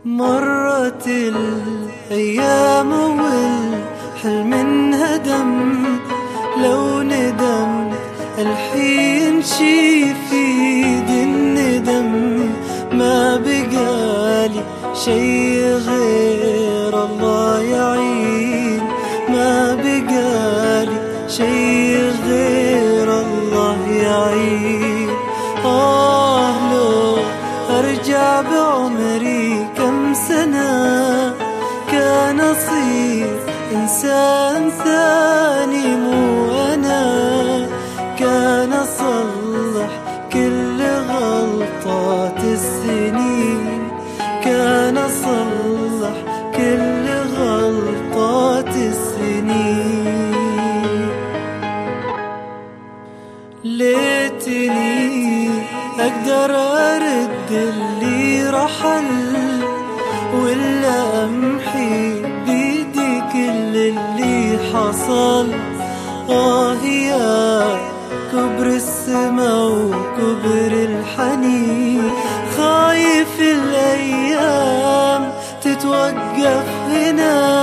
مرت الأيام والحلم انهدم، لو ندم الحين شي في دي الندم. ما بقالي شي غير الله يعين، ما بقالي شي غير الله يعين. لو أرجع بعمري كم سنة كان أصير إنسان ثاني مو أنا، كان أصلح كل غلطات السنين، كان أصلح كل غلطات السنين. ليتني أقدر أرد اللي رحل، ولا أمحي بيدي كل اللي حصل. يا كبر السما وكبر الحنين، خايف الأيام تتوقف هنا،